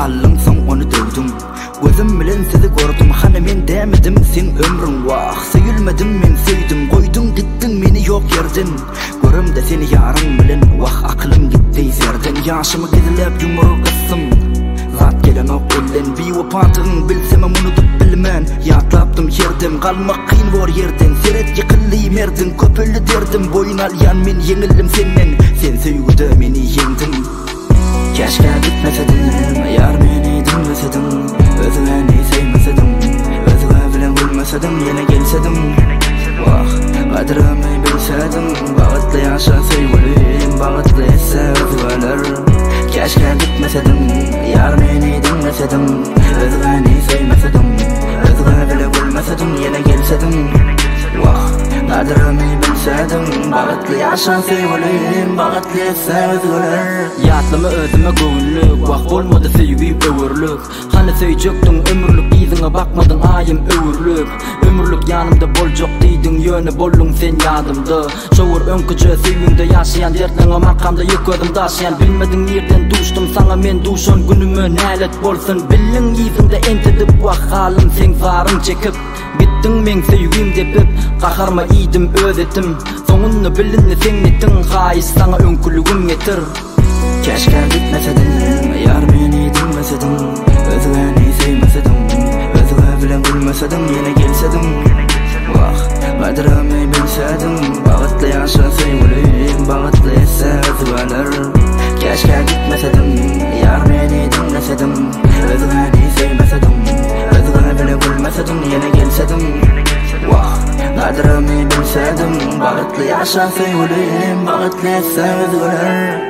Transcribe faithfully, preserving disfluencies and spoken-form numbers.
Alın son onu dövdüm. Gözüm bilen sizi gördüm. Hani men demedim sen ömrün vah. Söyülmedim men söydüm. Koydun gittin meni yok yerden. Görüm de seni yarın bilen vah aklım gitti zerden. Yaşımı gidilip yumru kıssım. Zat gelen ok elden. Bir vapatığın bilsem unutup bilmen. Yatlaptım yerdim kalmak kıyın vor yerden. Seret yıkıllıyım yerden köpüllü derdim. Boyun alyan men yengildim senden. Sen söygüde meni yengdim. Keşke gitmesedim, yar meni dinmesedim. Özüni sevmesedim, özüne bilen gülmesedim. Yine gelsedim, vah kadrimi bilsedim. Bağıtlı yaşa sevgilim, bağıtlı etse özüler. Keşke gitmesedim, yar meni dinmesedim. Özüni sevmesedim, özüne bilen gülmesedim. Yine gelsedim, vah kadrimi bilsedim. Bağıtlı yaşa sevgilim, bağıtlı etse özüler. Yatlama özüme göğünlük, vah olmadı sevgiyim öwürlük. Hani söýjekdiň ömürlük iziňe bakmadın ayım öwürlük. Ömürlük yanımda boljak diýdiň ýöne bollun sen ýadymda. Şowur öňküje söýüňde ýaşaýan dertliňe makamda ýökürdüm daşaýan. Bilmediň ýerden duşdum saňa men duşan günüme nälet bolsun. Billiň iziňde entidip wah halim sen zaryň çekip. Gittin men söýgüm depip gaharma idim özetim. Soňuny bilinni sen etdiň haýys saňa öňkülügüm getir. Keşke gitmesedim, yar meni dinmesedim. Özüni sevmesedim, özüne bilen gülmesedim. Yine gelsedim, vah kadrimi bilsedim. Bağıtlı yaşa sevgilim, bağıtlı etse özüler. Keşke gitmesedim, yar meni dinmesedim. Özüni sevmesedim, özüne bilen gülmesedim. Yine gelsedim, vah kadrimi bilsedim. Bağıtlı yaşa sevgilim, bağıtlı etse özüler.